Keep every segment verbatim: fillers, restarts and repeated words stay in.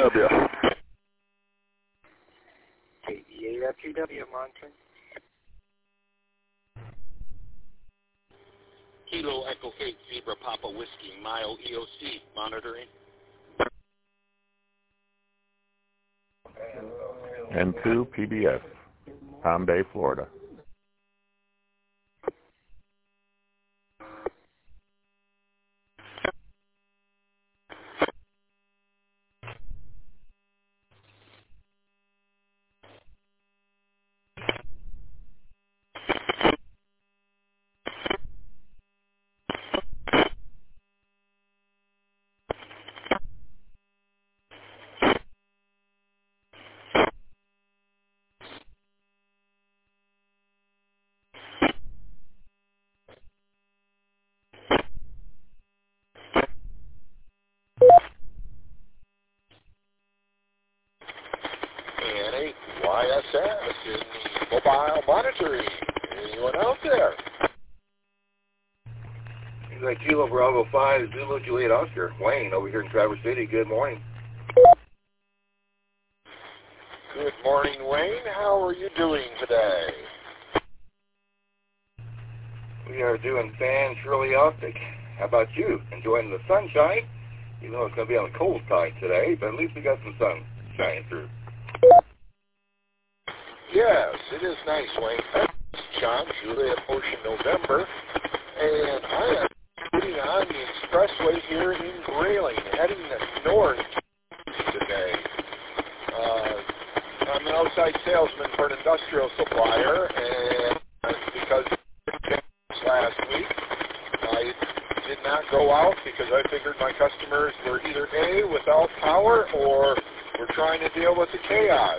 W. K B A F G W, monitoring. Kilo Echo eight Zebra Papa Whiskey, Mile E O C, monitoring. N two P B S, Palm Bay, Florida. N eight Y S S in mobile monitoring. Anyone out there? He's like Kilo Bravo five, Zulu Juliet Oscar. Wayne over here in Traverse City. Good morning. Good morning, Wayne. How are you doing today? We are doing fan Shirley Optic. How about you? Enjoying the sunshine? Even though it's going to be on the cold side today, but at least we got some sun shining through. Yes, it is nice, Wayne. This is John Juliet Ocean November, and I am sitting on the expressway here in Grayling, heading north today. Uh, I'm an outside salesman for an industrial supplier, and because last week I did not go out because I figured my customers were either A, without power, or were trying to deal with the chaos.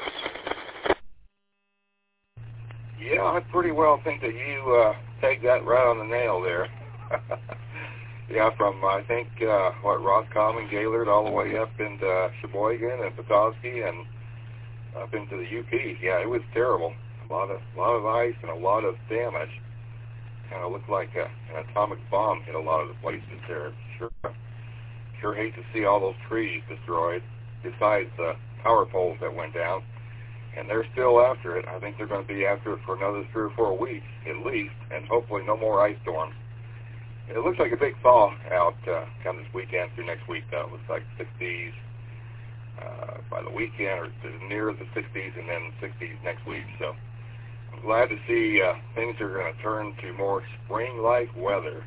Yeah, I pretty well think that you uh, pegged that right on the nail there. Yeah, from, I think, uh, what, Roscommon, Gaylord, all the way up into uh, Sheboygan and Petoskey and up into the U P. Yeah, it was terrible. A lot of, lot of ice and a lot of damage. Kind of looked like a, an atomic bomb hit a lot of the places there. Sure, sure hate to see all those trees destroyed, besides the power poles that went down. And they're still after it. I think they're going to be after it for another three or four weeks at least, and hopefully no more ice storms. It looks like a big thaw out uh, come this weekend through next week, though. It looks like sixties uh, by the weekend, or near the sixties, and then sixties next week. So I'm glad to see uh, things are going to turn to more spring-like weather.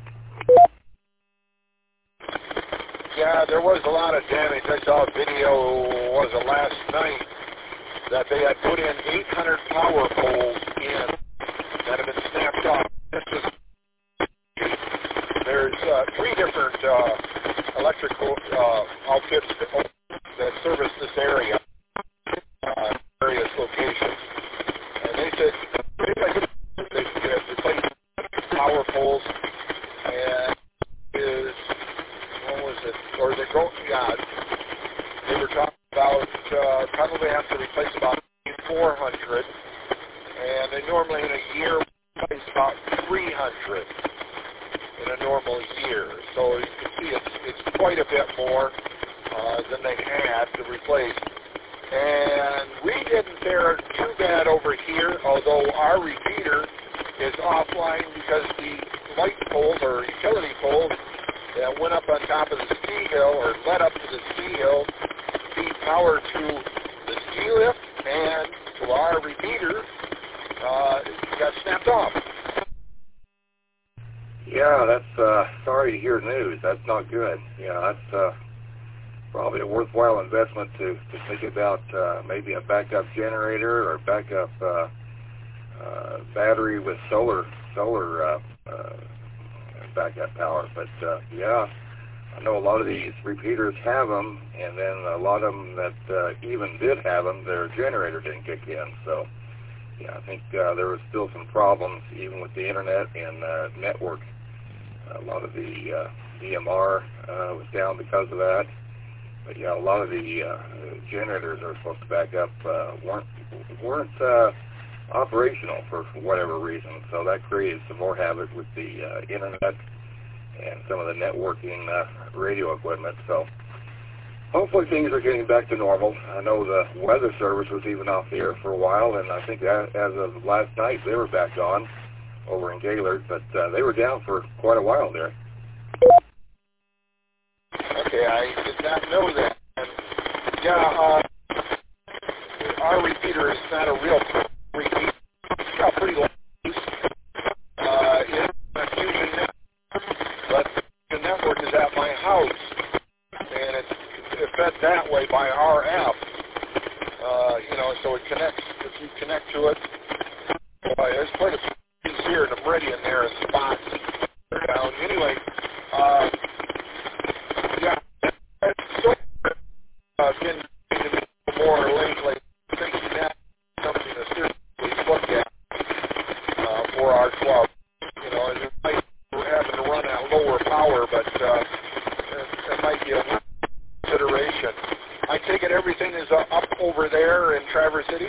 Yeah, there was a lot of damage. I saw a video, was it last night, that they had put in eight hundred power poles in that have been snapped off. This is, there's uh, three different uh, electrical uh, outfits that, that service this area, uh, various locations. And they said they have replaced power poles, and is, what was it, or the go, yeah, they were talking about uh, probably have to replace about four hundred, and they normally in a year replace about three hundred in a normal year. So you can see it's, it's quite a bit more uh, than they had to replace. And we didn't fare too bad over here, although our repeater is offline because the light poles or utility poles that went up on top of the ski hill or led up to the ski hill feed power to the ski lift and to our repeater uh, got snapped off. Yeah, that's uh, sorry to hear news. That's not good. Yeah, that's uh, probably a worthwhile investment to, to think about uh, maybe a backup generator or backup uh, uh, battery with solar solar uh, uh, backup power. But uh, yeah, I know a lot of these repeaters have them, and then a lot of them that uh, even did have them, their generator didn't kick in. So yeah, I think uh, there was still some problems even with the internet and uh, network. A lot of the uh, D M R uh, was down because of that. But yeah, a lot of the uh, generators that are supposed to back up uh, weren't weren't uh, operational for, for whatever reason. So that created some more havoc with the uh, internet and some of the networking uh, radio equipment. So hopefully things are getting back to normal. I know the weather service was even off the air for a while, and I think as of last night they were back on over in Gaylord, but uh, they were down for quite a while there. Okay, I did not know that. And, yeah, uh, our repeater is not a real repeater. It's got pretty low use. Uh, it's a Fusion network, but the network is at my house, and it's, it's fed that way by R F. Uh, you know, so it connects, if you connect to it, uh, there's quite a few things here in the Meridian there and spots down. Anyway, uh, yeah, so uh, been more lately thinking that something to seriously look at uh, for our club. You know, it might we're having to run at lower power, but uh, it, it might be a consideration. I take it everything is uh, up over there in Traverse City?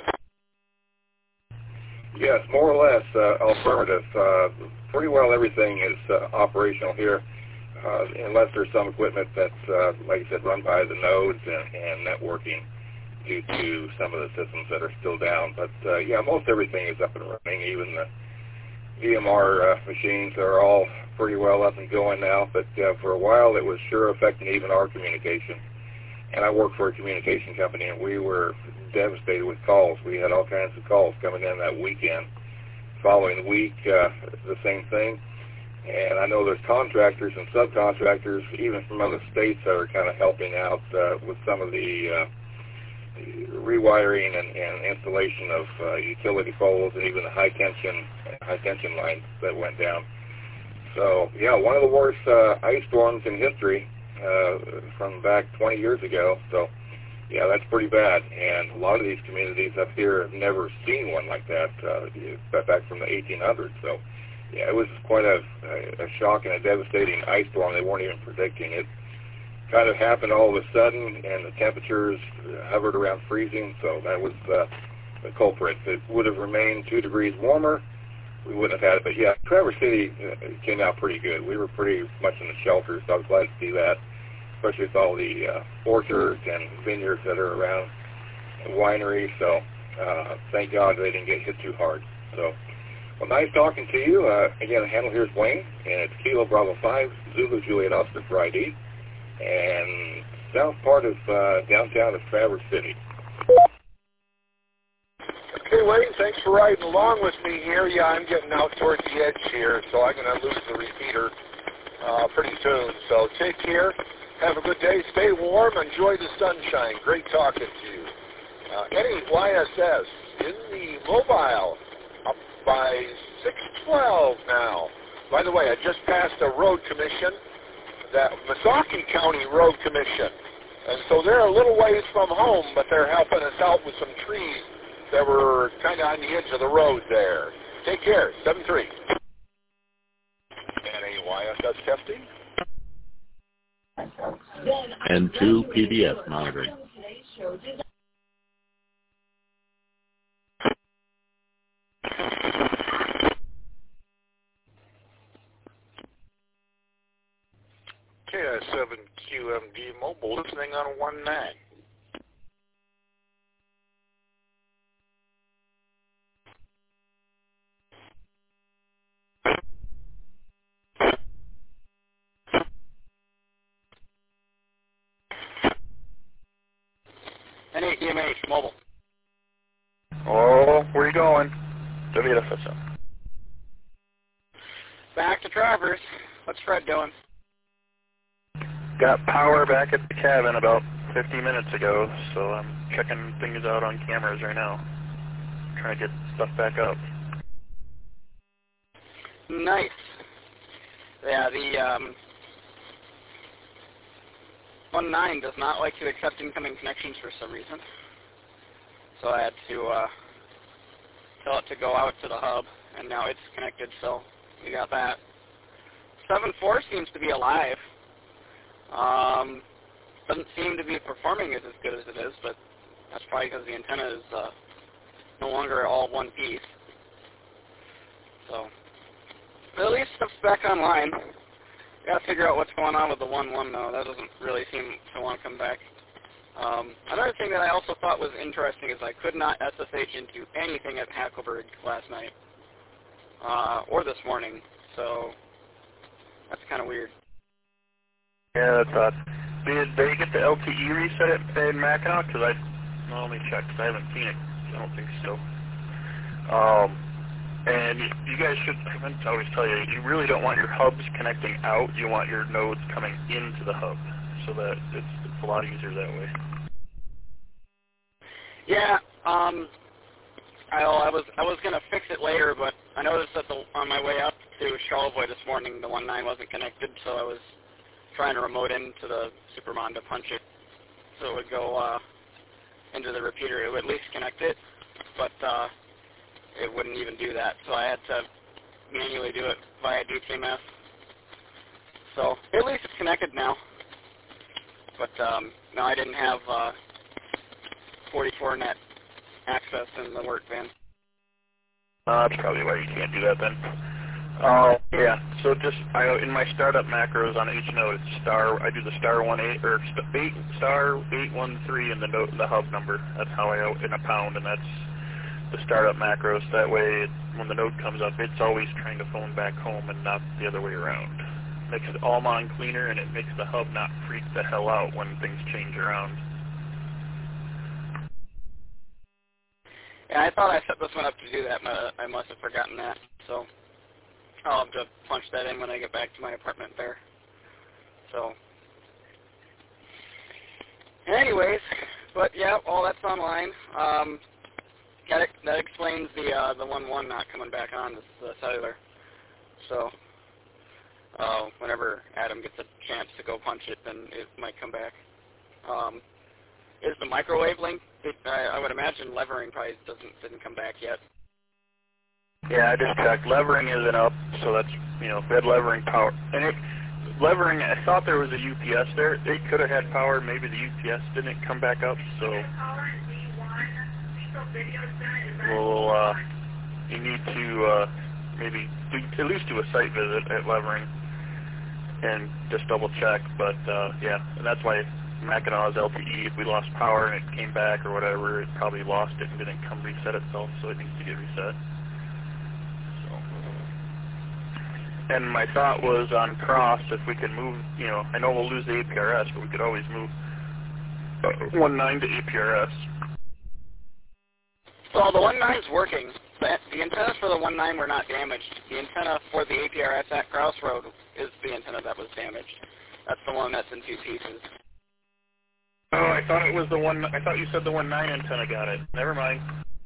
Yes, more or less uh, alternative. Uh, pretty well everything is uh, operational here, uh, unless there's some equipment that's, uh, like I said, run by the nodes and, and networking due to some of the systems that are still down. But, uh, yeah, most everything is up and running. Even the V M R uh, machines are all pretty well up and going now. But uh, for a while, it was sure affecting even our communication. And I work for a communication company, and we were devastated with calls. We had all kinds of calls coming in that weekend. Following week, uh, the same thing. And I know there's contractors and subcontractors, even from other states, that are kind of helping out uh, with some of the uh, rewiring and, and installation of uh, utility poles and even the high tension high tension lines that went down. So, yeah, one of the worst uh, ice storms in history. Uh, from back twenty years ago, so yeah, that's pretty bad. And a lot of these communities up here have never seen one like that, uh, back from the eighteen hundreds. So yeah, it was quite a, a shock and a devastating ice storm. They weren't even predicting it. Kind of happened all of a sudden, and the temperatures hovered around freezing. So that was uh, the culprit. If it would have remained two degrees warmer, we wouldn't have had it. But yeah, Traverse City came out pretty good. We were pretty much in the shelters, so I was glad to see that, especially with all the uh, orchards and vineyards that are around, and wineries. So uh, thank God they didn't get hit too hard. So, well, nice talking to you. Uh, again, the handle here is Wayne, and it's Kilo Bravo five, Zulu Juliet Oscar for I D, and south part of uh, downtown of Traverse City. Okay, Wayne, thanks for riding along with me here. Yeah, I'm getting out towards the edge here, so I'm going to lose the repeater uh, pretty soon. So take care. Have a good day. Stay warm. Enjoy the sunshine. Great talking to you. Uh, any Y S S in the mobile up by six twelve now. By the way, I just passed a road commission, that Missaukee County Road Commission. And so they're a little ways from home, but they're helping us out with some trees that were kind of on the edge of the road there. Take care. seven three. And a Y S S testing. N two P B S monitoring. K I seven Q M D mobile listening on one nine. N A T M H mobile. Oh, where are you going? W F S M. Back to Traverse. What's Fred doing? Got power back at the cabin about fifty minutes ago, so I'm checking things out on cameras right now. Trying to get stuff back up. Nice. Yeah, the um, one nine does not like to accept incoming connections for some reason. So I had to uh, tell it to go out to the hub, and now it's connected, so we got that. seven four seems to be alive. Um, doesn't seem to be performing as, as good as it is, but that's probably because the antenna is uh, no longer all one piece. So, but at least stuff's back online. Gotta figure out what's going on with the one one though. That doesn't really seem to want to come back. Um, another thing that I also thought was interesting is I could not S S H into anything at Hackleburg last night. Uh, or this morning. So, that's kind of weird. Yeah, that's odd. Did they get the L T E reset in Mackinac? Because I, well, let me check, because I haven't seen it. I don't think so. Um, and you, you guys should, I meant to always tell you, you really don't want your hubs connecting out. You want your nodes coming into the hub, so that it's, it's a lot easier that way. Yeah, um, I, I was I was gonna fix it later, but I noticed that the, on my way up to Charlevoix this morning, the one nine wasn't connected, so I was trying to remote into the Supermon to punch it, so it would go uh, into the repeater. It would at least connect it, but uh, it wouldn't even do that, so I had to manually do it via D T M S. So at least it's connected now, but um, no, I didn't have uh, forty-four net access in the work van. Uh, that's probably why you can't do that then. Uh, yeah, so just, I, in my startup macros on each node, it's star, I do the star one eight, or eight, star eight one three in the node, the hub number. That's how I, in a pound, and that's the startup macros. That way, it, when the node comes up, it's always trying to phone back home and not the other way around. Makes it all mon cleaner, and it makes the hub not freak the hell out when things change around. Yeah, I thought I set this one up to do that, but I must have forgotten that. So I'll have to punch that in when I get back to my apartment there. So, anyways, but yeah, all that's online. Um, that that explains the uh, the one one not coming back on the, the cellular. So, uh, whenever Adam gets a chance to go punch it, then it might come back. Um, is the microwave link? It, I, I would imagine levering probably doesn't didn't come back yet. Yeah, I just checked. Levering isn't up, so that's, you know, bed levering power. And it, levering, I thought there was a U P S there. It could have had power. Maybe the U P S didn't come back up, so we'll, uh, you need to uh, maybe do, at least do a site visit at levering and just double check. But, uh, yeah, and that's why Mackinaw's L T E, if we lost power and it came back or whatever, it probably lost it and didn't come reset itself, so it needs to get reset. And my thought was on cross, if we could move, you know, I know we'll lose the A P R S, but we could always move one nine to A P R S. Well, the one nine's working. The, the antennas for the one nine were not damaged. The antenna for the A P R S at Crossroad is the antenna that was damaged. That's the one that's in two pieces. Oh, I thought it was the one, I thought you said the one nine antenna got it. Never mind.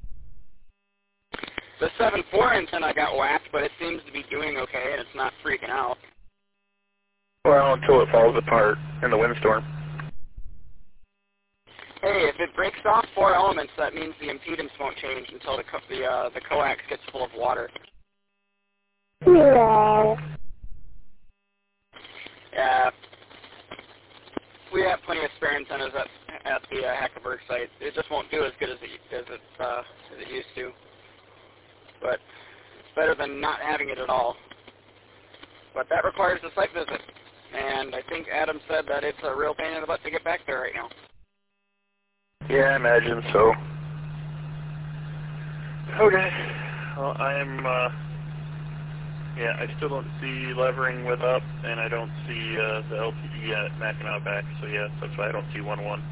The seven four antenna got whacked, but it seems to be doing okay, and it's not freaking out. Well, until it falls apart in the windstorm. Hey, if it breaks off four elements, that means the impedance won't change until the co the, uh, the coax gets full of water. Yeah. Yeah. We have plenty of spare antennas at, at the uh, Hackleburg site. It just won't do as good as it, as it, uh, as it used to. But it's better than not having it at all. But that requires a site visit. And I think Adam said that it's a real pain in the butt to get back there right now. Yeah, I imagine so. Okay. Well, I'm, uh, yeah, I still don't see levering with up, and I don't see uh, the L T E at Mackinac back, so yeah, that's why I don't see one one.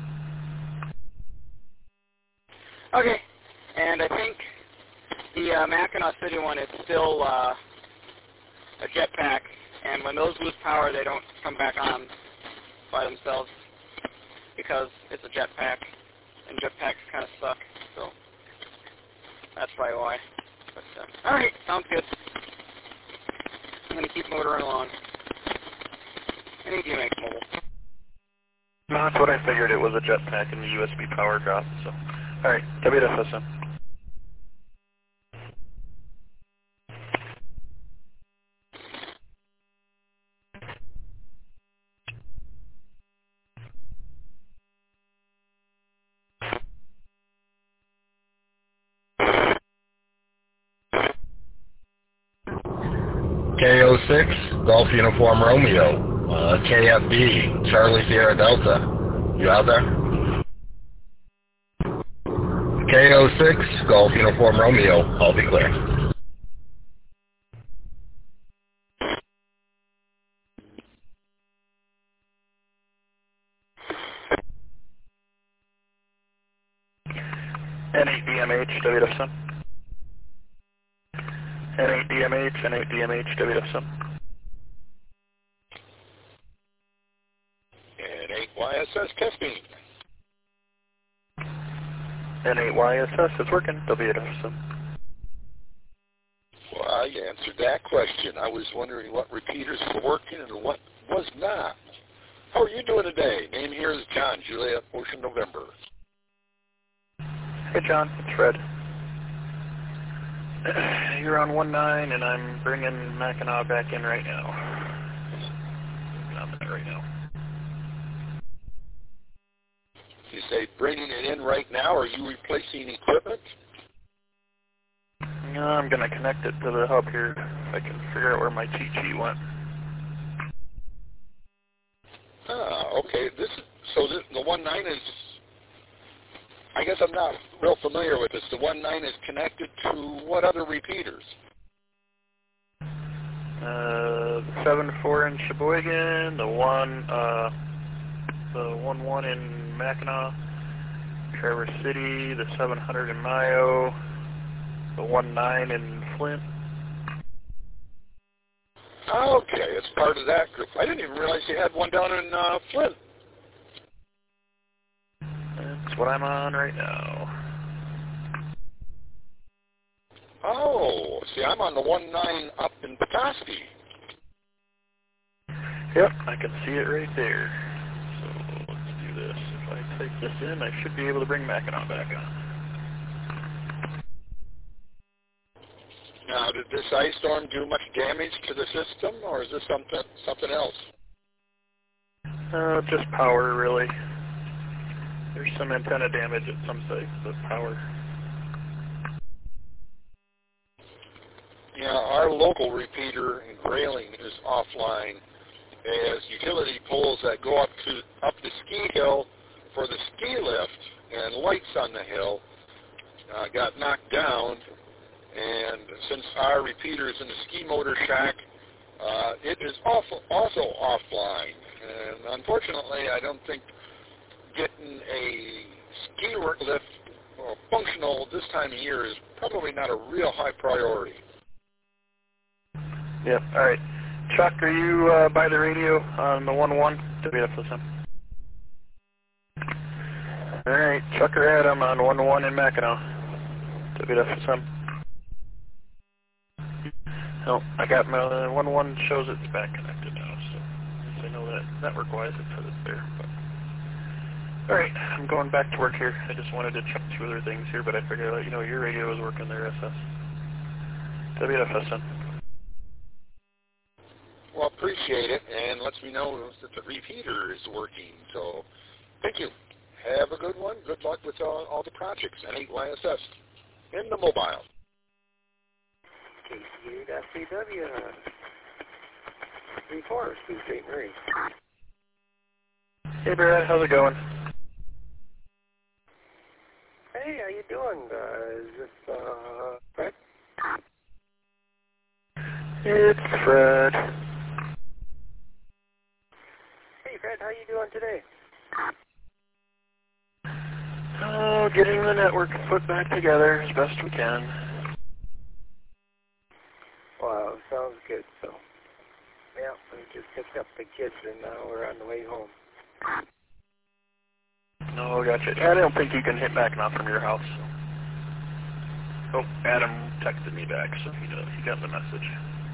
Okay. And I think the uh, Mackinac City one is still uh, a jetpack, and when those lose power, they don't come back on by themselves because it's a jetpack, and jetpacks kind of suck, so that's probably why. But, uh, all right, sounds good. I'm going to keep motoring along. I need to make mobile. No, that's what I figured. It was a jetpack and the U S B power drop, so. All right, W S S M. K O six, Golf Uniform Romeo, uh, K F B, Charlie Sierra Delta. You out there? K O six, Golf Uniform Romeo, I'll be clear. N eight D M H, W F S M. N eight D M H, N eight D M H, W F S M. N eight Y S S testing. N eight Y S S, it's working, W F S M. Well, I answered that question. I was wondering what repeaters were working and what was not. How are you doing today? Name here is John, Juliet, Ocean, November. Hey John, it's Fred. You're on one nine and I'm bringing Mackinac back in right now. I'm in it right now. You say bringing it in right now? Are you replacing equipment? No, I'm going to connect it to the hub here if I can figure out where my cheat sheet went. Ah, okay. This so this, the one nine is. I guess I'm not real familiar with this. The one nine is connected to what other repeaters? Uh, the seven four in Sheboygan, the one, uh, the one one in Mackinac, Traverse City, the seven hundred in Mayo, the one nine in Flint. Okay, it's part of that group. I didn't even realize you had one down in uh, Flint. That's what I'm on right now. Oh, see, I'm on the one nine up in Petoskey. Yep, I can see it right there. So let's do this. If I take this in, I should be able to bring Mackinac back on. Now, did this ice storm do much damage to the system, or is this something something else? Uh, just power, really. There's some antenna damage at some sites, but power. Yeah, our local repeater in Grayling is offline as utility poles that go up to up the ski hill for the ski lift and lights on the hill uh, got knocked down. And since our repeater is in the ski motor shack, uh, it is also, also offline. And unfortunately, I don't think getting a ski lift uh, functional this time of year is probably not a real high priority. Yep, all right. Chuck, are you uh, by the radio on the one one? W F S M. All right, Chuck or Adam on one one in Mackinac. W F S M. No, I got my uh, one one shows it's back connected now, so I know that network-wise it says it's there. But. All right, I'm going back to work here. I just wanted to check two other things here, but I figured I'd let you know your radio is working there, S S. W F S M. Well, appreciate it, and lets me know that the repeater is working. So, thank you. Have a good one. Good luck with all, all the projects. N eight Y S S in the mobile. K C eight F C W, three four, Sault Ste. Marie. Hey, Brad, how's it going? Hey, how you doing? Uh, is this, uh, Fred? It's Fred. Hey, Fred, how you doing today? Oh, getting the network put back together as best we can. Wow, sounds good. So, yeah, we just picked up the kids and now we're on the way home. No, gotcha. I don't think you can hit Mackinac from your house. Oh, Adam texted me back, so he, uh, he got the message.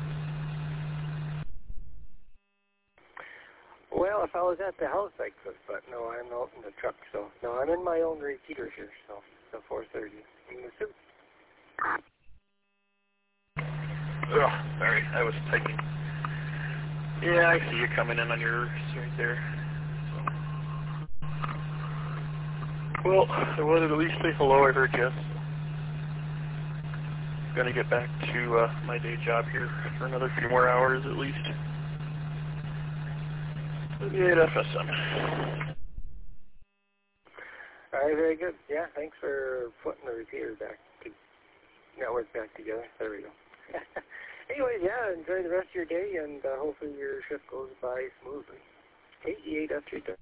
Well, if I was at the house, I could, but no, I'm out in the truck, so no, I'm in my own repeater here, so the four thirty in the suit. Ugh, sorry, I was typing. Yeah, I see you coming in on yours right there. So. Well, I wanted to at least say hello, I heard you. going to get back to uh, my day job here for another few more hours at least. eight F S M. All right, very good. Yeah, thanks for putting the repeater back, to, network back together. There we go. Anyways, yeah, enjoy the rest of your day, and uh, hopefully your shift goes by smoothly. K E eight F three W.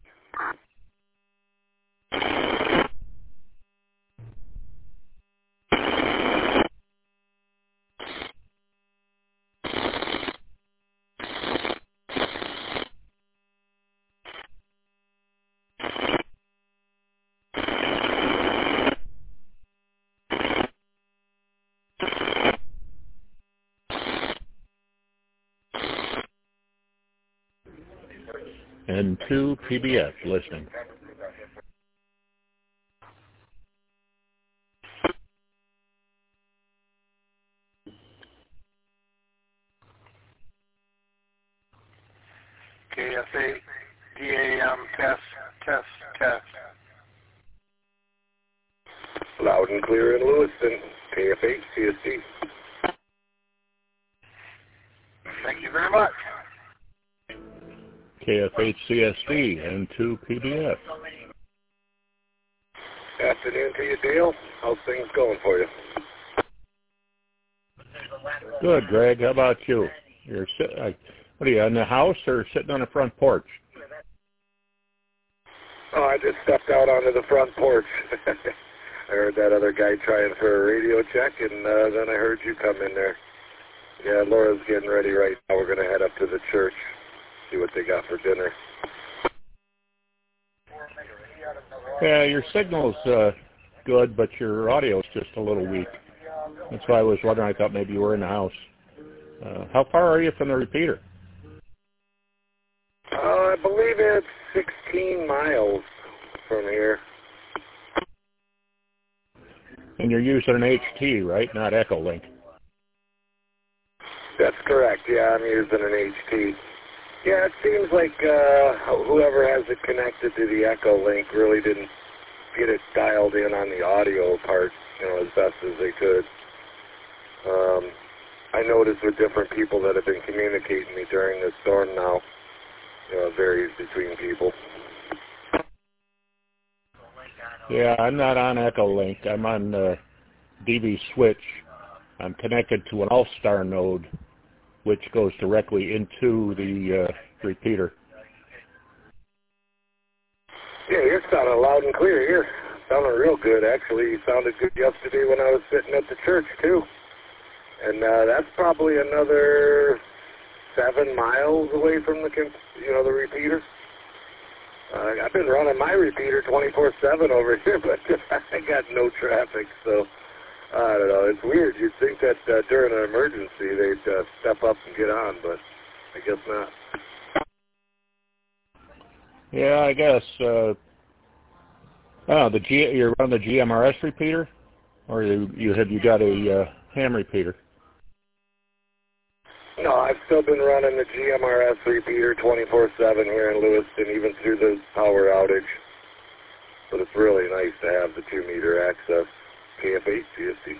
N two P B S listening. K F A D A M test, test, test. Loud and clear in Lewiston, K F H C S D. Thank you very much. K F H C S D, N two P B S. Afternoon to you, Dale. How's things going for you? Good, Greg. How about you? You're sit- uh, what are you, in the house or sitting on the front porch? Oh, I just stepped out onto the front porch. I heard that other guy trying for a radio check, and uh, then I heard you come in there. Yeah, Laura's getting ready right now. We're going to head up to the church, see what they got for dinner. Yeah, your signal's uh, good, but your audio's just a little weak. That's why I was wondering. I thought maybe you were in the house. Uh, how far are you from the repeater? Uh, I believe it's sixteen miles from here. And you're using an H T, right? Not Echolink. That's correct. Yeah, I'm using an H T. Yeah, it seems like uh, whoever has it connected to the Echolink really didn't get it dialed in on the audio part, you know, as best as they could. Um, I noticed with different people that have been communicating with me during this storm now, you know, it varies between people. Yeah, I'm not on Echolink. I'm on uh, D V Switch. I'm connected to an All-Star node, which goes directly into the uh, repeater. Yeah, you're sounding loud and clear here. Sounding real good, actually. You sounded good yesterday when I was sitting at the church, too. And uh, that's probably another seven miles away from the, you know, the repeater. Uh, I've been running my repeater twenty-four seven over here, but I got no traffic, so I don't know. It's weird. You'd think that uh, during an emergency they'd uh, step up and get on, but I guess not. Yeah, I guess. Uh, oh, the G, you're on the G M R S repeater, or you, you have you got a uh, ham repeater? No, I've still been running the G M R S repeater twenty-four seven here in Lewiston, even through the power outage. But it's really nice to have the two meter access. K F H C S D.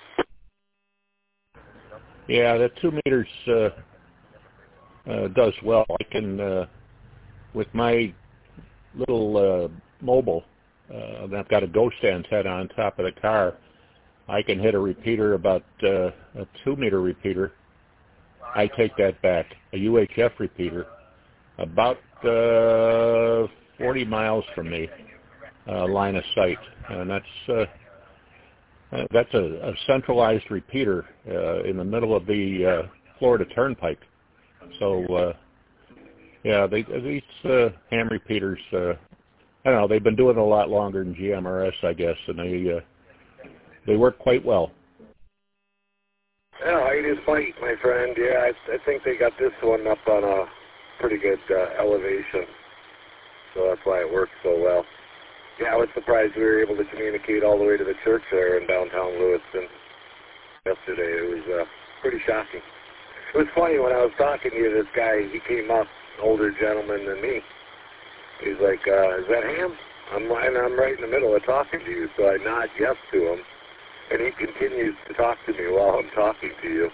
Yeah, the two meters uh, uh, does well. I can, uh, with my little uh, mobile, uh, I've got a ghost antenna on top of the car. I can hit a repeater about uh, a two meter repeater. I take that back, a U H F repeater, about uh, forty miles from me, uh, line of sight, and that's uh, uh, that's a, a centralized repeater uh, in the middle of the uh, Florida Turnpike. So, uh, yeah, they, these uh, ham repeaters, uh, I don't know, they've been doing it a lot longer than G M R S, I guess, and they uh, they work quite well. Yeah, height is fight, my friend. Yeah, I, I think they got this one up on a pretty good uh, elevation, so that's why it works so well. Yeah, I was surprised we were able to communicate all the way to the church there in downtown Lewiston yesterday. It was uh, pretty shocking. It was funny when I was talking to you, this guy, he came up, older gentleman than me. He's like, uh, is that Ham? I'm, and I'm right in the middle of talking to you, so I nod yes to him. and he continues to talk to me while I'm talking to you.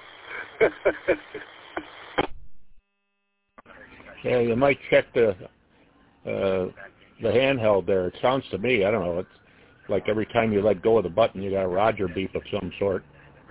Yeah, you might check the uh, the handheld there. It sounds to me, I don't know, it's like every time you let go of the button, you got a Roger beep of some sort.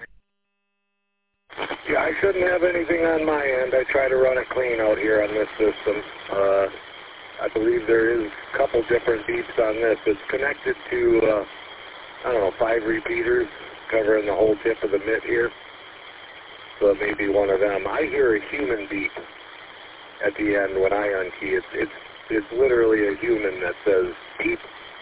Yeah, I shouldn't have anything on my end. I try to run it clean out here on this system. Uh, I believe there is a couple different beeps on this. It's connected to, uh, I don't know, five repeaters covering the whole tip of the mitt here. So it may be one of them. I hear a human beep at the end when I unkey. It's, it's, it's literally a human that says beep.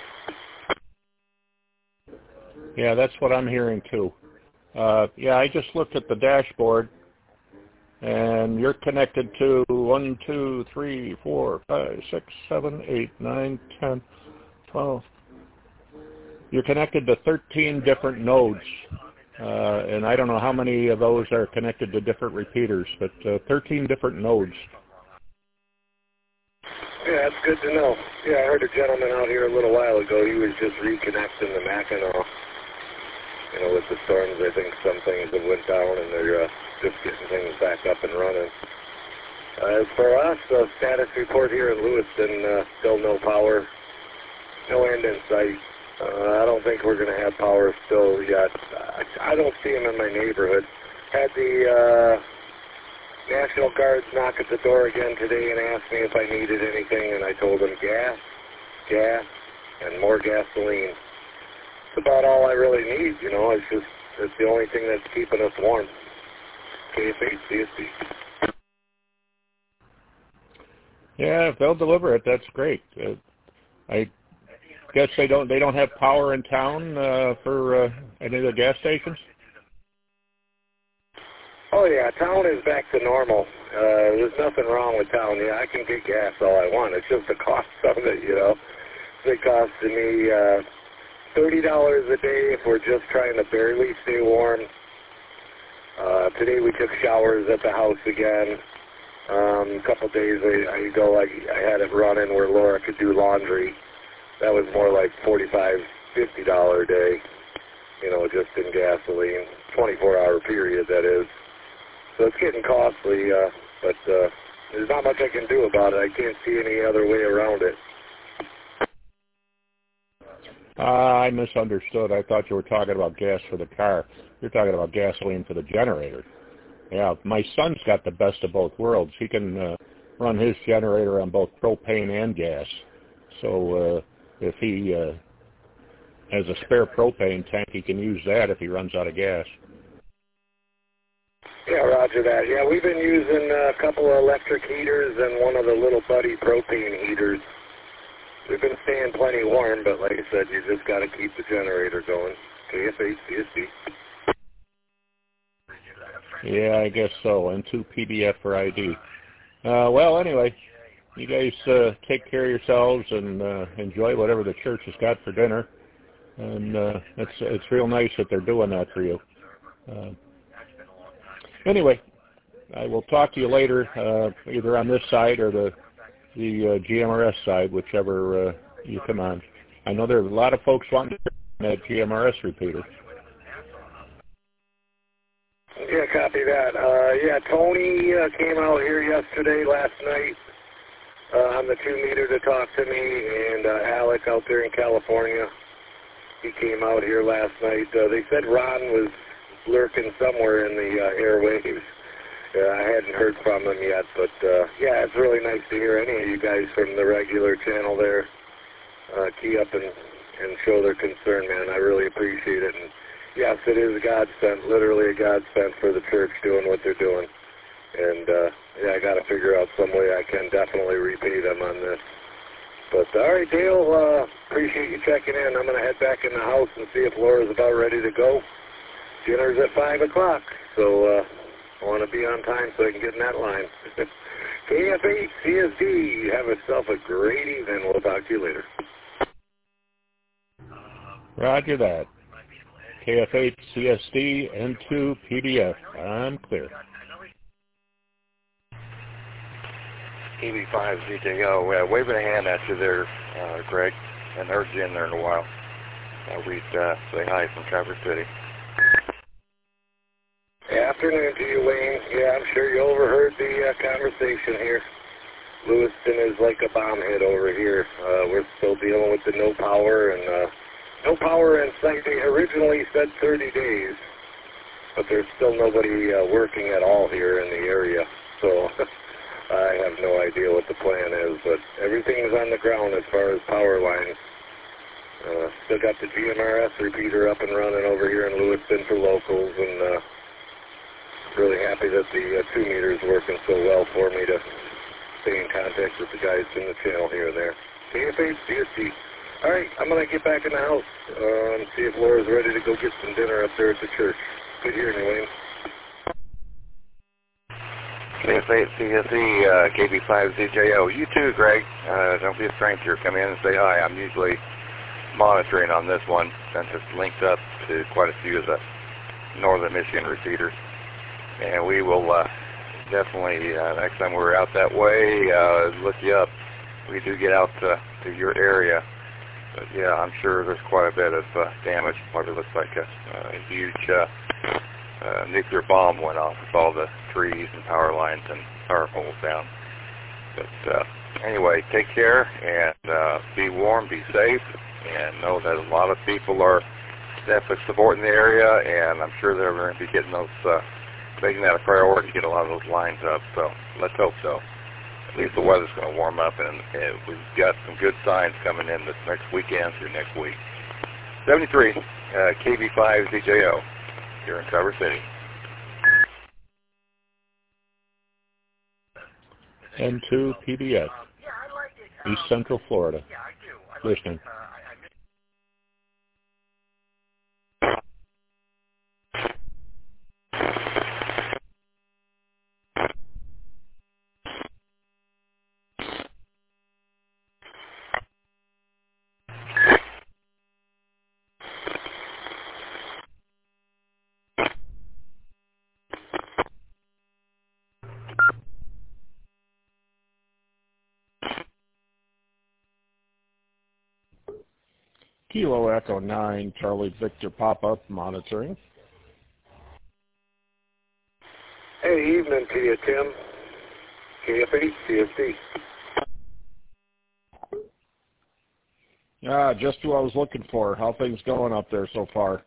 Yeah, that's what I'm hearing too. Uh, yeah, I just looked at the dashboard, and you're connected to one, two, three, four, five, six, seven, eight, nine, ten, twelve. You're connected to thirteen different nodes, uh, and I don't know how many of those are connected to different repeaters, but uh, thirteen different nodes. Yeah, that's good to know. Yeah, I heard a gentleman out here a little while ago. He was just reconnecting the Mackinac. You know, with the storms, I think some things have went down, and they're uh, just getting things back up and running. Uh, as for us, uh, status report here in Lewiston, uh, still no power, no end in sight. Uh, I don't think we're going to have power still yet. I, I don't see them in my neighborhood. Had the uh, National Guards knock at the door again today and asked me if I needed anything, and I told them gas, gas, and more gasoline. It's about all I really need, you know. It's just, it's the only thing that's keeping us warm. K F H C S D. Yeah, if they'll deliver it, that's great. Uh, I guess they don't they don't have power in town uh, for uh, any of the gas stations? Oh, yeah, town is back to normal. Uh, there's nothing wrong with town. Yeah, I can get gas all I want. It's just the cost of it, you know. It costs me uh, thirty dollars a day if we're just trying to barely stay warm. Uh, today we took showers at the house again. Um, a couple days ago I, I had it running where Laura could do laundry. That was more like forty-five dollars, fifty dollars a day, you know, just in gasoline. twenty-four hour period, that is. So it's getting costly, uh, but uh, there's not much I can do about it. I can't see any other way around it. Uh, I misunderstood. I thought you were talking about gas for the car. You're talking about gasoline for the generator. Yeah, my son's got the best of both worlds. He can uh, run his generator on both propane and gas. So uh, if he uh, has a spare propane tank, he can use that if he runs out of gas. Yeah, roger that. Yeah, we've been using a couple of electric heaters and one of the little buddy propane heaters. We've been staying plenty warm, but like I said, you just got to keep the generator going. K F H C S D. Yeah, I guess so. And two P D F for I D. Uh, well, anyway, you guys uh, take care of yourselves and uh, enjoy whatever the church has got for dinner. And uh, it's it's real nice that they're doing that for you. Uh, anyway, I will talk to you later, uh, either on this side or the the uh, G M R S side, whichever uh, you come on. I know there's a lot of folks wanting to hear that G M R S repeater. Yeah, copy that. Uh, yeah, Tony uh, came out here yesterday, last night, uh, on the two meter to talk to me, and uh, Alec out there in California, he came out here last night. Uh, they said Ron was lurking somewhere in the uh, airwaves. Uh, I hadn't heard from him yet, but uh, yeah, it's really nice to hear any of you guys from the regular channel there uh, key up and, and show their concern, man. I really appreciate it. And yes, it is a godsend, literally a godsend for the church doing what they're doing. And uh, yeah, I got to figure out some way I can definitely repay them on this. But all right, Dale, uh, appreciate you checking in. I'm going to head back in the house and see if Laura's about ready to go. Dinner's at five o'clock, so uh, I want to be on time so I can get in that line. K F H C S D, have yourself a great evening. We'll talk to you later. Roger that. K F H C S D N two P D F. I'm clear. E B five Z J O. Uh, waving a hand at you there, uh, Greg. Hadn't heard you in there in a while. Uh, we'd uh, say hi from Traverse City. afternoon to you, Wayne. Yeah, I'm sure you overheard the uh, conversation here. Lewiston is like a bomb hit over here. Uh, we're still dealing with the no power, and uh, no power in sight. They originally said thirty days, but there's still nobody uh, working at all here in the area. So I have no idea what the plan is, but everything's on the ground as far as power lines. Uh, still got the G M R S repeater up and running over here in Lewiston for locals, and uh, really happy that the uh, two meters working so well for me to stay in contact with the guys in the channel here and there. K F H D S T. All right, I'm going to get back in the house uh, and see if Laura's ready to go get some dinner up there at the church. Good hearing you, Wayne. K F H D S T, uh, K B five Z J O. You too, Greg. Uh, don't be a stranger. Come in and say hi. I'm usually monitoring on this one since it's linked up to quite a few of the northern Michigan repeaters. And we will uh, definitely, uh, next time we're out that way, uh, look you up. We do get out to, to your area. But yeah, I'm sure there's quite a bit of uh, damage. Probably looks like a, uh, a huge uh, uh, nuclear bomb went off with all the trees and power lines and power poles down. But uh, anyway, take care and uh, be warm, be safe, and know that a lot of people are definitely supporting the area, and I'm sure they're going to be getting those, uh, making that a priority to get a lot of those lines up. So let's hope so. At least the weather's going to warm up, and, and we've got some good signs coming in this next weekend through next week. seventy-three, uh, K B five Z J O, here in Traverse City. N two P B S, East Central Florida. Listening. Kilo Echo nine, Charlie Victor pop-up monitoring. Hey, evening to you, Tim. K F H C S D. Ah, just who I was looking for. How things going up there so far?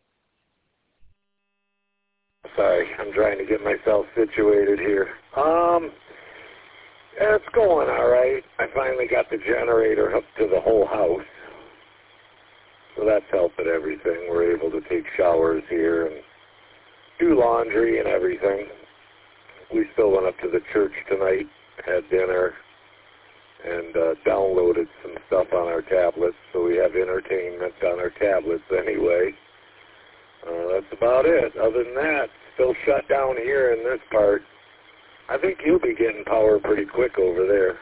Sorry, I'm trying to get myself situated here. Um, it's going all right. I finally got the generator hooked to the whole house. So that's helping everything. We're able to take showers here and do laundry and everything. We still went up to the church tonight, had dinner, and uh, downloaded some stuff on our tablets. So we have entertainment on our tablets anyway. Uh, that's about it. Other than that, still shut down here in this part. I think you'll be getting power pretty quick over there.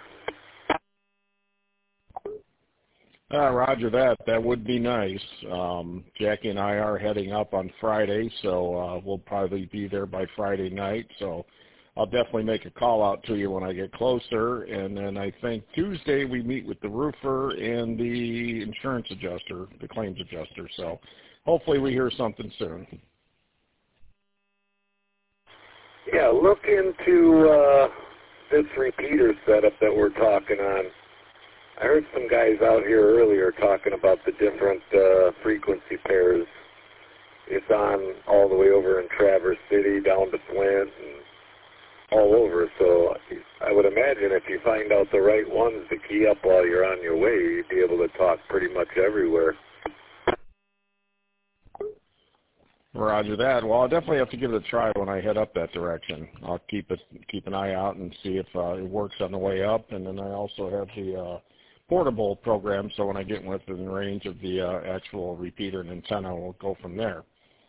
Uh, roger that. That would be nice. Um, Jackie and I are heading up on Friday, so uh, we'll probably be there by Friday night. So I'll definitely make a call out to you when I get closer. And then I think Tuesday we meet with the roofer and the insurance adjuster, the claims adjuster. So hopefully we hear something soon. Yeah, look into uh, this repeater setup that we're talking on. I heard some guys out here earlier talking about the different uh, frequency pairs. It's on all the way over in Traverse City, down to Flint, and all over. So I would imagine if you find out the right ones to key up while you're on your way, you'd be able to talk pretty much everywhere. Roger that. Well, I'll definitely have to give it a try when I head up that direction. I'll keep it, keep an eye out and see if uh, it works on the way up. And then I also have the uh, portable program, so when I get within range of the uh, actual repeater and antenna, we'll go from there.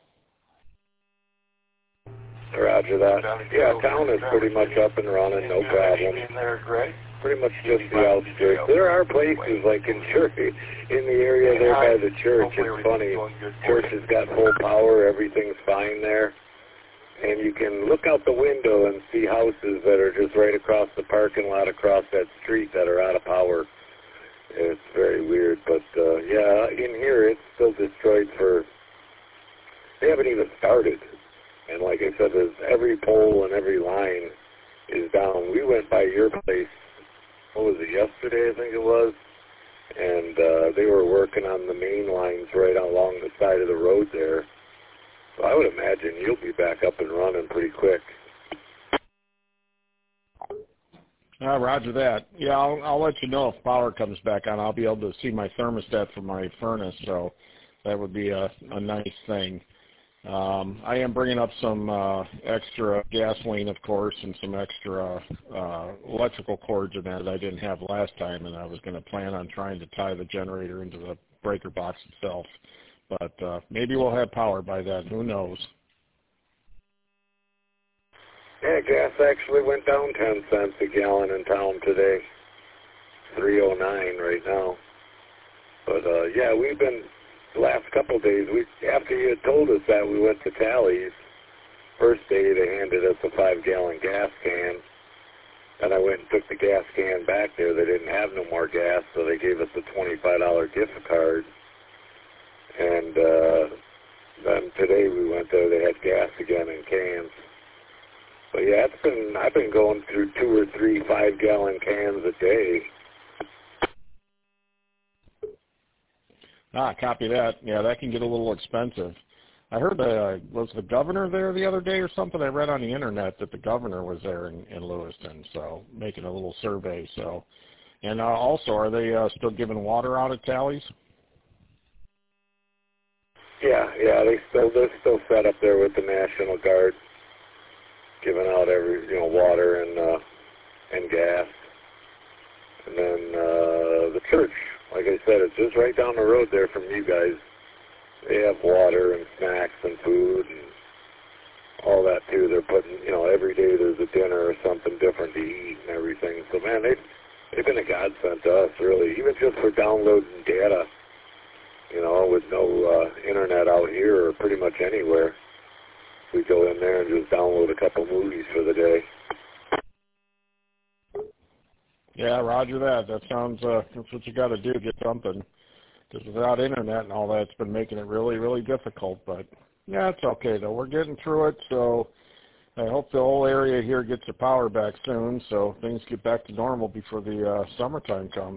Roger that. Yeah, town is pretty much up and running, no problem. Pretty much just the outskirts. There are places like in church, in the area there by the church. It's funny. Church has got full power. Everything's fine there. And you can look out the window and see houses that are just right across the parking lot across that street that are out of power. It's very weird. But, uh, yeah, in here it's still destroyed for, they haven't even started. And like I said, there's every pole and every line is down. We went by your place, what was it, yesterday I think it was, and uh, they were working on the main lines right along the side of the road there. So I would imagine you'll be back up and running pretty quick. Uh, roger that. Yeah, I'll, I'll let you know if power comes back on. I'll be able to see my thermostat from my furnace, so that would be a, a nice thing. Um, I am bringing up some uh, extra gasoline, of course, and some extra uh, electrical cords in that I didn't have last time, and I was going to plan on trying to tie the generator into the breaker box itself. But uh, maybe we'll have power by then. Who knows? Yeah, gas actually went down ten cents a gallon in town today. three oh nine right now. But, uh, yeah, we've been, the last couple of days, we after you had told us that, we went to Tally's. First day, they handed us a five-gallon gas can. And I went and took the gas can back there. They didn't have no more gas, so they gave us a twenty-five dollar gift card. And uh, then today we went there, they had gas again in cans. But yeah, it's been, I've been going through two or three five-gallon cans a day. Ah, copy that. Yeah, that can get a little expensive. I heard, uh, was the governor there the other day or something? I read on the internet that the governor was there in, in Lewiston, so making a little survey. So, and uh, also, are they uh, still giving water out at Tally's? Yeah, yeah, they still they're still set up there with the National Guard, giving out every you know water and uh, and gas. And then uh, the church, like I said, it's just right down the road there from you guys. They have water and snacks and food and all that too. They're putting, you know, every day there's a dinner or something different to eat and everything. So man, they've they've been a godsend to us, really, even just for downloading data. You know, with no uh, internet out here or pretty much anywhere, we go in there and just download a couple movies for the day. Yeah, roger that. That sounds, uh, that's what you got to do, get something. Because without internet and all that, it's been making it really, really difficult. But, yeah, it's okay, though. We're getting through it, so I hope the whole area here gets the power back soon so things get back to normal before the uh, summertime comes.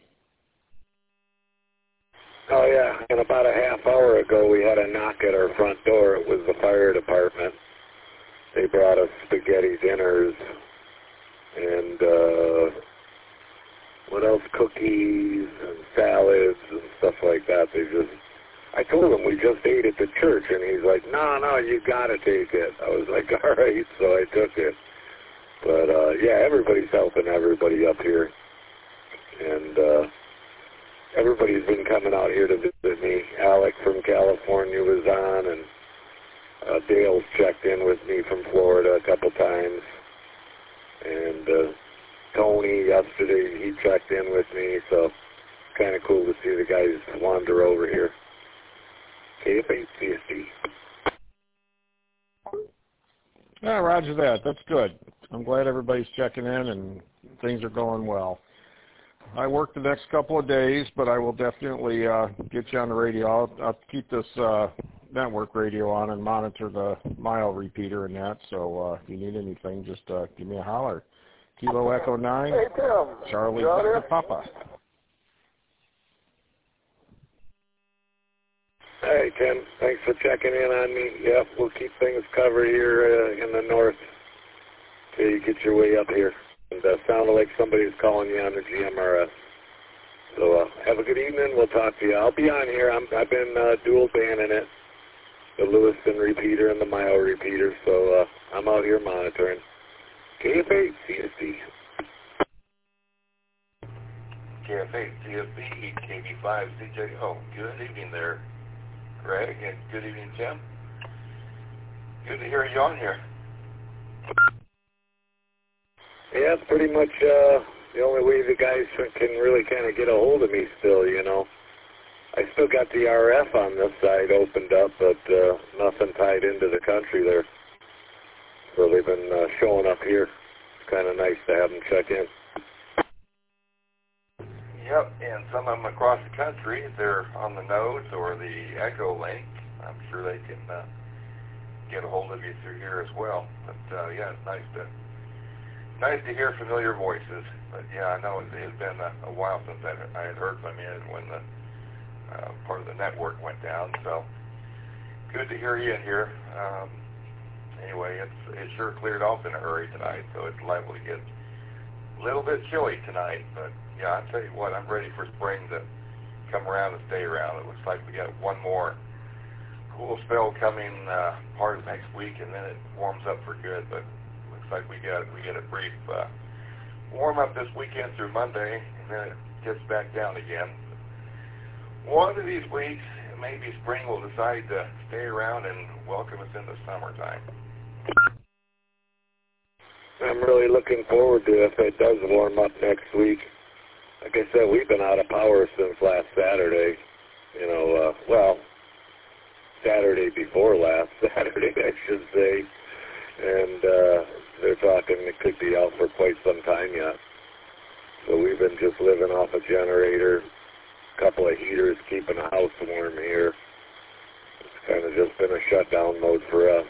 Oh, yeah, and about a half hour ago, we had a knock at our front door. It was the fire department. They brought us spaghetti dinners and, uh, what else, cookies and salads and stuff like that. They just, I told him we just ate at the church, and he's like, no, no, you got to take it. I was like, all right, so I took it. But, uh, yeah, everybody's helping everybody up here. And, uh, everybody's been coming out here to visit me. Alec from California was on, and uh, Dale's checked in with me from Florida a couple times. And uh, Tony yesterday, he checked in with me, so it's kind of cool to see the guys wander over here. K F eight C S D. Yeah, roger that. That's good. I'm glad everybody's checking in and things are going well. I work the next couple of days, but I will definitely uh, get you on the radio. I'll, I'll keep this uh, network radio on and monitor the mile repeater and that. So uh, if you need anything, just uh, give me a holler. Kilo Echo nine, Hey, Tim. Charlie You out there? Papa. Hey, Tim. Thanks for checking in on me. Yep, we'll keep things covered here uh, in the north till you get your way up here. And uh, sounded like somebody's calling you on the G M R S. So uh, have a good evening. We'll talk to you. I'll be on here. I'm, I've been uh, dual banning it, the Lewiston repeater and the mile repeater. So uh, I'm out here monitoring. K F eight C S D. K F eight C S D, K B five C J O. Good evening there, Greg, and good evening, Tim. Good to hear you on here. Yeah, it's pretty much uh, the only way the guys can really kind of get a hold of me still, you know. I still got the R F on this side opened up, but uh, nothing tied into the country there. So they've been uh, showing up here. It's kind of nice to have them check in. Yep, and some of them across the country, they're on the nodes or the Echo link. I'm sure they can uh, get a hold of you through here as well. But uh, yeah, it's nice to nice to hear familiar voices. But yeah, I know it has been a, a while since I, I had heard from you when the uh, part of the network went down. So good to hear you in here. Um, anyway, it's it sure cleared off in a hurry tonight, so it's liable to get a little bit chilly tonight. But yeah, I'll tell you what, I'm ready for spring to come around and stay around. It looks like we got one more cool spell coming uh, part of next week, and then it warms up for good. But looks like we got we get a brief uh, warm up this weekend through Monday, and then it gets back down again. One of these weeks, maybe spring will decide to stay around and welcome us into summertime. I'm really looking forward to if it does warm up next week. Like I said, we've been out of power since last Saturday. You know, uh, well, Saturday before last Saturday, I should say. And uh, they're talking it could be out for quite some time yet. So we've been just living off a generator, a couple of heaters, keeping the house warm here. It's kind of just been a shutdown mode for us.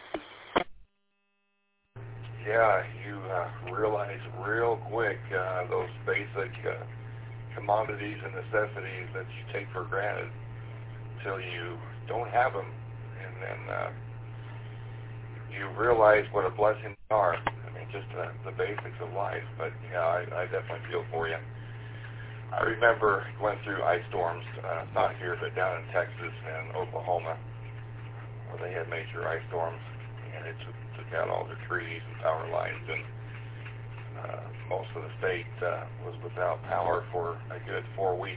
Yeah, you uh, realize real quick uh, those basic uh, commodities and necessities that you take for granted until you don't have them, and then uh, you realize what a blessing they are. I mean, just uh, the basics of life. But yeah, I, I definitely feel for you. I remember going through ice storms, uh, not here, but down in Texas and Oklahoma, where they had major ice storms, and it took, took out all their trees and power lines, and uh, most of the state uh, was without power for a good four weeks.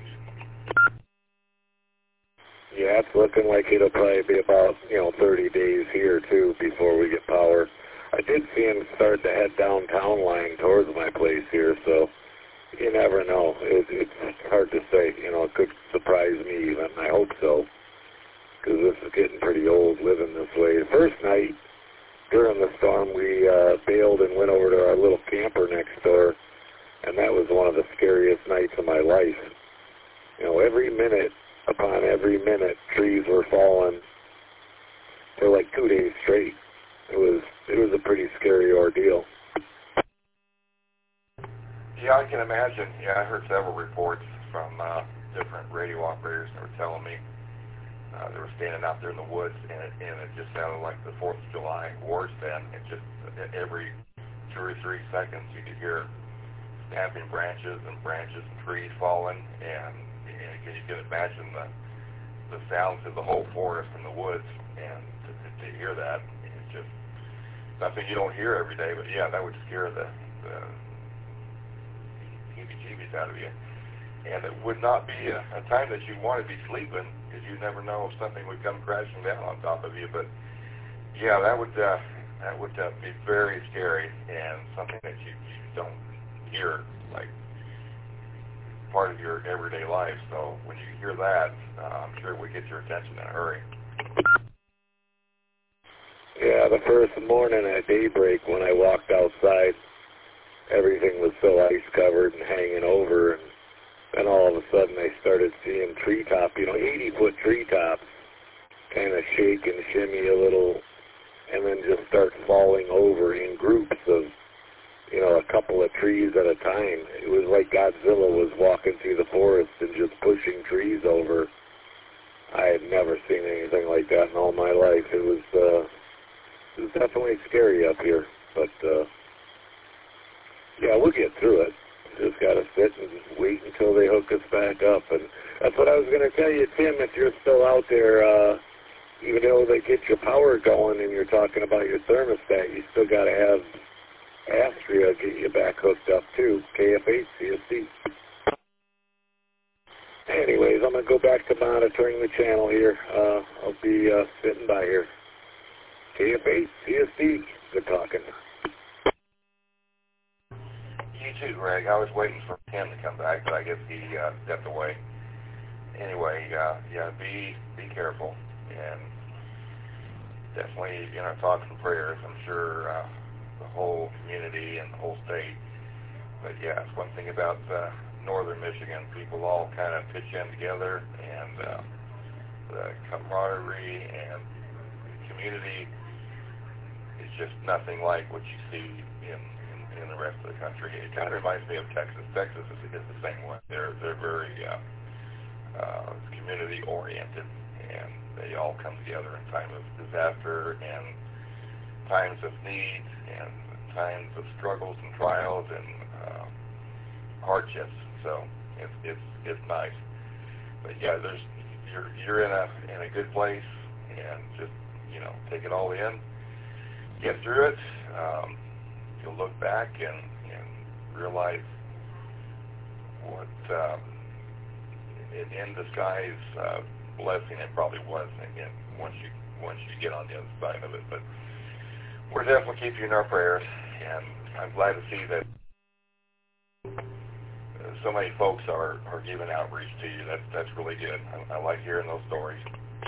Yeah, it's looking like it'll probably be about, you know, thirty days here, too, before we get power. I did see him start to head downtown line towards my place here, so you never know. It, it's hard to say. You know, it could surprise me even. I hope so, because this is getting pretty old living this way. The first night during the storm, we uh, bailed and went over to our little camper next door, and that was one of the scariest nights of my life. You know, every minute upon every minute, trees were falling for like two days straight. It was it was a pretty scary ordeal. Yeah, I can imagine. Yeah, I heard several reports from uh, different radio operators that were telling me uh, they were standing out there in the woods, and it, and it just sounded like the fourth of July wars then. It just, every two or three seconds, you could hear snapping branches and branches and trees falling, and, and you can imagine the the sounds of the whole forest and the woods, and to, to hear that, it's just something you don't hear every day, but yeah, that would scare the, the heebie-jeebies out of you. And it would not be a, a time that you want to be sleeping, because you never know if something would come crashing down on top of you. But yeah, that would uh, that would uh, be very scary, and something that you, you don't hear like part of your everyday life. So when you hear that, uh, I'm sure it would get your attention in a hurry. Yeah, the first morning at daybreak when I walked outside, everything was so ice covered and hanging over, and then all of a sudden I started seeing treetop, you know, eighty foot treetops kind of shake and shimmy a little, and then just start falling over in groups of, you know, a couple of trees at a time. It was like Godzilla was walking through the forest and just pushing trees over. I had never seen anything like that in all my life. It was, uh, it was definitely scary up here, but, uh, yeah, we'll get through it. Just got to sit and wait until they hook us back up. And that's what I was going to tell you, Tim, if you're still out there, uh, even though they get your power going and you're talking about your thermostat, you still got to have Astria get you back hooked up too, K F eight C S D. Anyways, I'm going to go back to monitoring the channel here. Uh, I'll be uh, sitting by here. K F eight C S D, good talking. You too, Greg. I was waiting for Tim to come back, but I guess he uh, stepped away. Anyway, uh, yeah, be be careful, and definitely, you know, thoughts and prayers. I'm sure uh, the whole community and the whole state. But yeah, it's one thing about uh, northern Michigan. People all kind of pitch in together, and uh, the camaraderie and community it's just nothing like what you see in, in, in the rest of the country. It kind of reminds me of Texas. Texas is, is the same way. They're, they're very uh, uh, community-oriented, and they all come together in time of disaster and times of need and times of struggles and trials and uh, hardships. So it's it's it's nice. But yeah, there's you're you're in a in a good place, and just you know take it all in, get through it. Um, you'll look back and and realize what um, in, in disguise uh, blessing it probably was. Again, once you once you get on the other side of it, but we're definitely keeping you in our prayers, and I'm glad to see that uh, so many folks are, are giving outreach to you. That's that's really good. I, I like hearing those stories.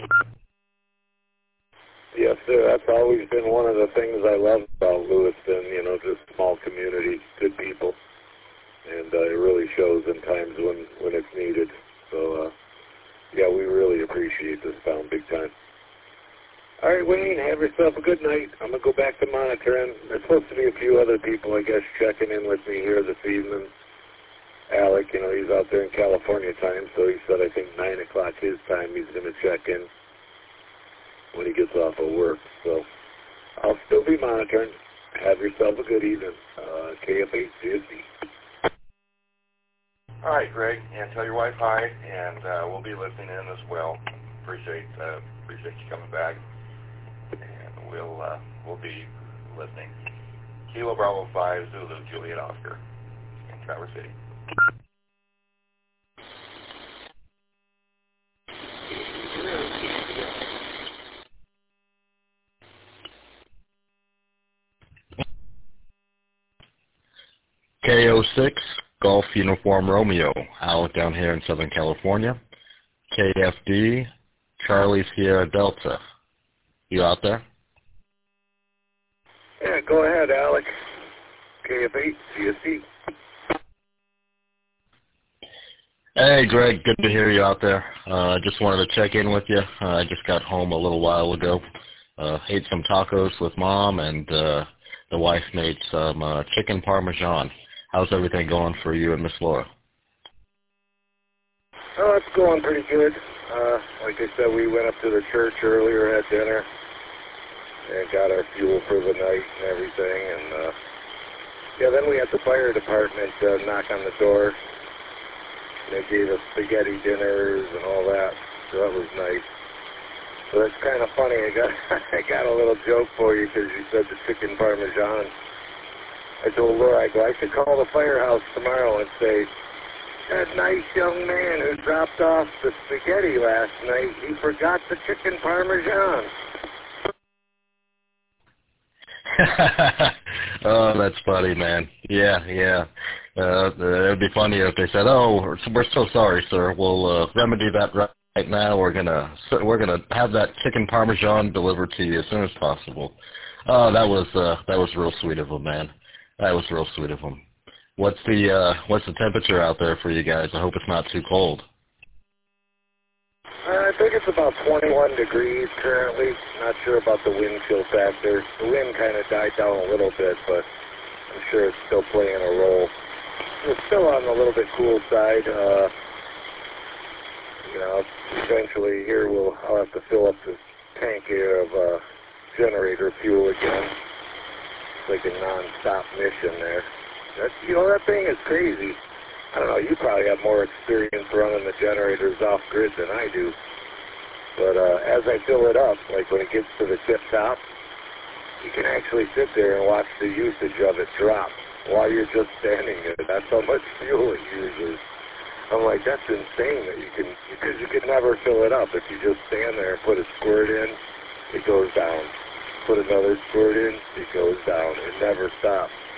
Yes, sir. That's always been one of the things I love about Lewiston, you know, just small community, good people. And uh, it really shows in times when, when it's needed. So, uh, yeah, we really appreciate this town big time. All right, Wayne, have yourself a good night. I'm going to go back to monitoring. There's supposed to be a few other people, I guess, checking in with me here this evening. Alec, you know, he's out there in California time, so he said I think nine o'clock his time he's going to check in when he gets off of work. So I'll still be monitoring. Have yourself a good evening. Uh, K F eight fifty. All right, Greg, and tell your wife hi, and uh, we'll be listening in as well. Appreciate uh, appreciate you coming back. And we'll uh, we'll be listening. Kilo Bravo five Zulu Juliet Oscar in Traverse City. K O six Golf Uniform Romeo out down here in Southern California. K F D Charlie Sierra Delta. You out there? Yeah, go ahead, Alec. K F eight C S C. Hey, Greg. Good to hear you out there. I uh, just wanted to check in with you. Uh, I just got home a little while ago. Uh, ate some tacos with Mom, and uh, the wife made some uh, chicken parmesan. How's everything going for you and Miss Laura? Oh, it's going pretty good. Uh, like I said, we went up to the church earlier, had dinner, and got our fuel for the night and everything. And, uh, yeah, then we had the fire department uh, knock on the door. They gave us spaghetti dinners and all that, so that was nice. So it's kind of funny. I got I got a little joke for you because you said the chicken parmesan. I told Laura, I go, I should call the firehouse tomorrow and say, that nice young man who dropped off the spaghetti last night, he forgot the chicken parmesan. Oh, that's funny, man. Yeah, yeah. Uh, it'd be funny if they said, "Oh, we're so sorry, sir. We'll uh, remedy that right now. We're gonna we're gonna have that chicken parmesan delivered to you as soon as possible." Oh, that was uh, that was real sweet of him, man. That was real sweet of him. What's the uh, what's the temperature out there for you guys? I hope it's not too cold. Uh, I think it's about twenty-one degrees currently. Not sure about the wind chill factor. The wind kind of died down a little bit, but I'm sure it's still playing a role. It's still on the little bit cool side. Uh, you know, eventually here we'll I'll have to fill up this tank here of uh, generator fuel again. It's like a non-stop mission there. That's, you know, that thing is crazy. I don't know, you probably have more experience running the generators off grid than I do. But uh, as I fill it up, like when it gets to the tip top, you can actually sit there and watch the usage of it drop while you're just standing there. That's how much fuel it uses. I'm like, that's insane that you can, because you can never fill it up. If you just stand there and put a squirt in, it goes down. Put another squirt in, it goes down. It never stops.